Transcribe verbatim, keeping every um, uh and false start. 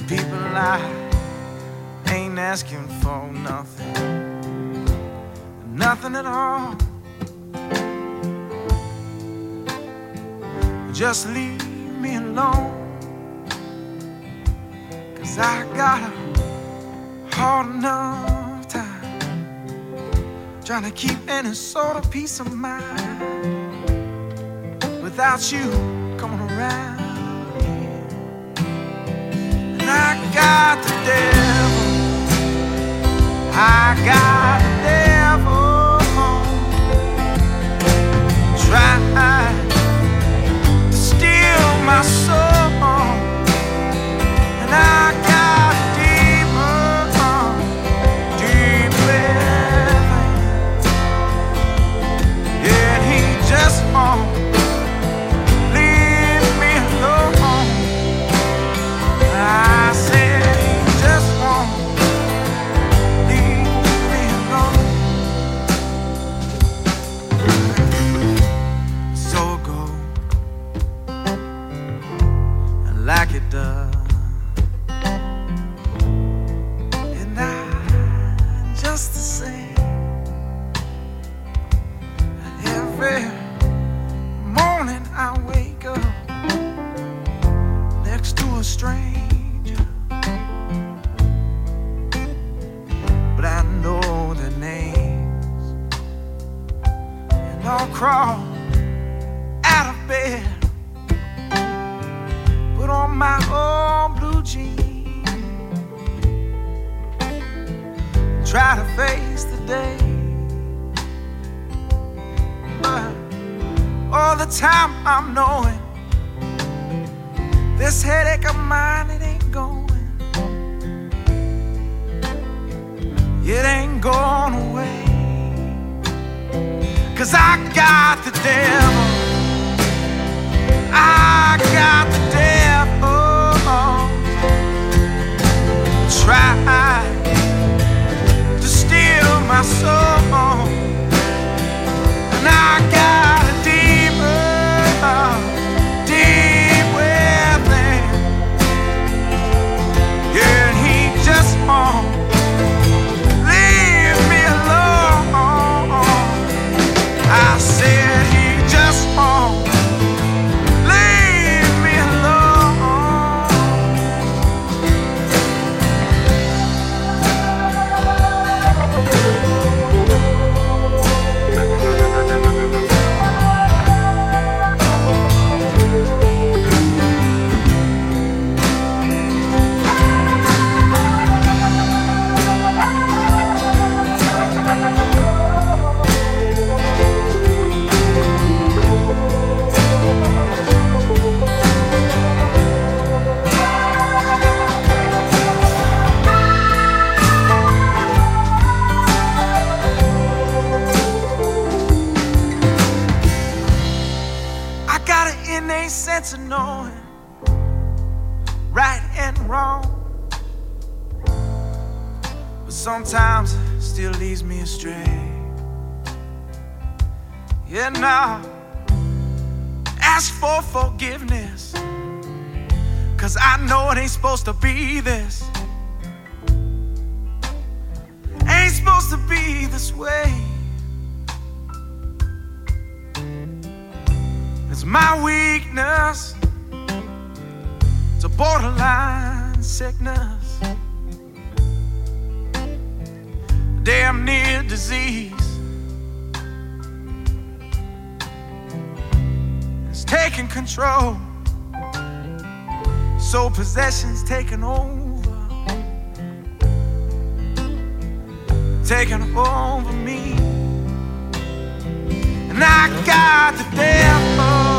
People, I ain't asking for nothing, nothing at all. Just leave me alone, 'cause I got a hard enough time trying to keep any sort of peace of mind without you coming around. And I got the devil, I got the devil trying to steal my soul, and I got a demon deep within. Yeah, he just won't leave me alone. I said he just won't leave me alone. So go like it does, and I just the same. Every morning I wake up next to a stranger, but I know their names, and I'll crawl out of bed, put on my old blue jeans, try to face the day. But all the time I'm knowing this headache of mine, it ain't going, it ain't going away. 'Cause I got the devil, I got the devil try to steal my soul, and I got a demon deep within. Yeah, and he just won't leave me alone. I said he just won't leave me alone. I got an innate sense of knowing right and wrong, but sometimes it still leads me astray. Yeah, now ask for forgiveness, 'cause I know it ain't supposed to be this, ain't supposed to be this way. It's my weakness, it's a borderline sickness, damn near disease. It's taking control, so possession's taking over, taking over me. And I got the devil,